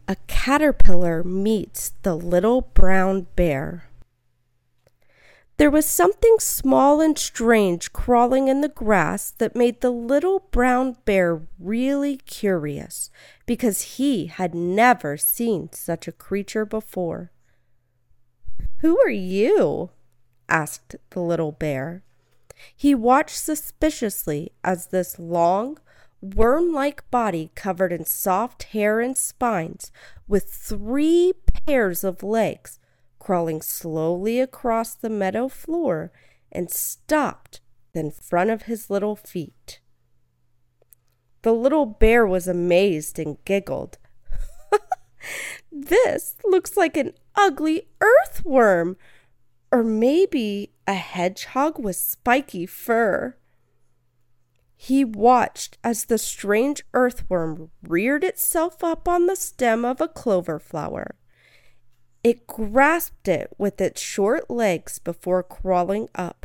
A caterpillar meets the little brown bear. There was something small and strange crawling in the grass that made the little brown bear really curious because he had never seen such a creature before. "Who are you?" asked the little bear. He watched suspiciously as this long, worm-like body covered in soft hair and spines, with 3 pairs of legs, crawling slowly across the meadow floor and stopped in front of his little feet. The little bear was amazed and giggled. "This looks like an ugly earthworm, or maybe a hedgehog with spiky fur." He watched as the strange earthworm reared itself up on the stem of a clover flower. It grasped it with its short legs before crawling up.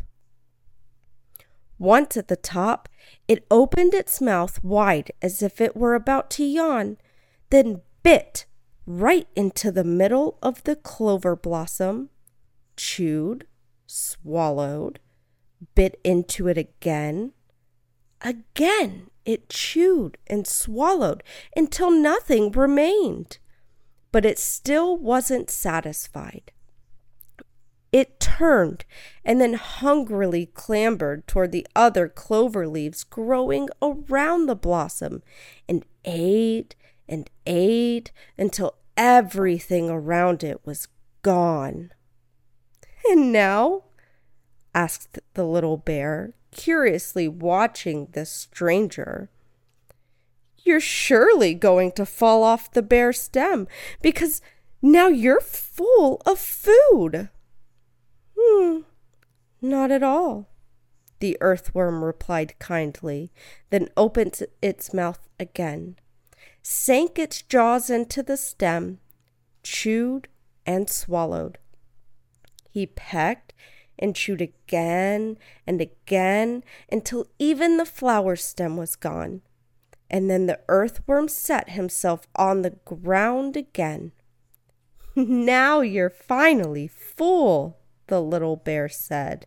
Once at the top, it opened its mouth wide as if it were about to yawn, then bit right into the middle of the clover blossom, chewed, swallowed, bit into it again. Again, it chewed and swallowed until nothing remained. But it still wasn't satisfied. It turned and then hungrily clambered toward the other clover leaves growing around the blossom and ate until everything around it was gone. "And now?" asked the little bear, curiously watching this stranger. "You're surely going to fall off the bare stem because now you're full of food." "Not at all," the earthworm replied kindly, then opened its mouth again, sank its jaws into the stem, chewed and swallowed. He pecked and chewed again and again until even the flower stem was gone. And then the earthworm set himself on the ground again. "Now you're finally full," the little bear said.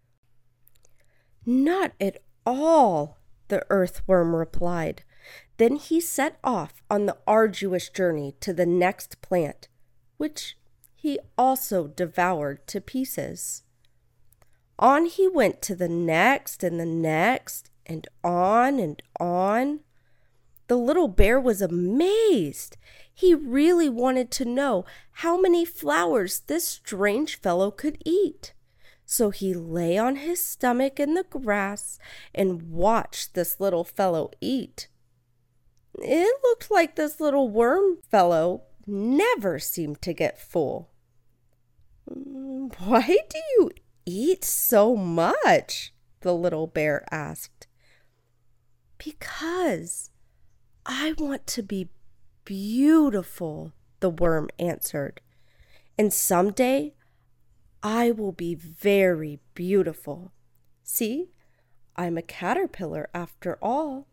"Not at all," the earthworm replied. Then he set off on the arduous journey to the next plant, which he also devoured to pieces. On he went to the next and the next, and on and on. The little bear was amazed. He really wanted to know how many flowers this strange fellow could eat. So he lay on his stomach in the grass and watched this little fellow eat. It looked like this little worm fellow never seemed to get full. "Why do you eat so much?" the little bear asked. "Because I want to be beautiful," the worm answered. "And someday I will be very beautiful. See, I'm a caterpillar after all."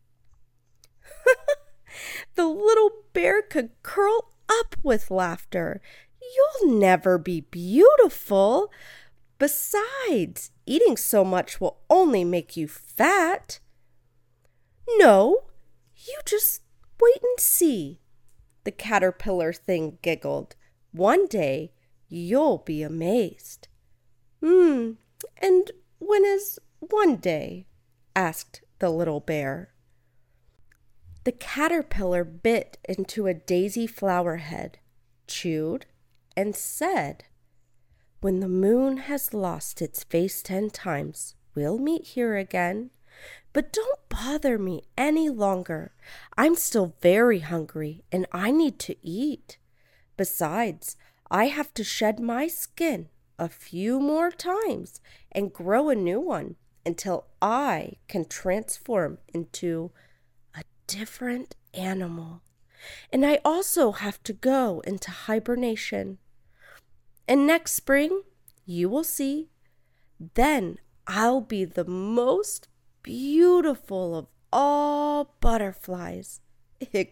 The little bear could curl up with laughter. "You'll never be beautiful. Besides, eating so much will only make you fat." "No, you just wait and see," the caterpillar thing giggled. "One day you'll be amazed." And when is one day?" asked the little bear. The caterpillar bit into a daisy flower head, chewed, and said, "When the moon has lost its face 10 times, we'll meet here again. But don't bother me any longer. I'm still very hungry and I need to eat. Besides, I have to shed my skin a few more times and grow a new one until I can transform into a different animal. And I also have to go into hibernation. And next spring, you will see, then I'll be the most beautiful of all butterflies,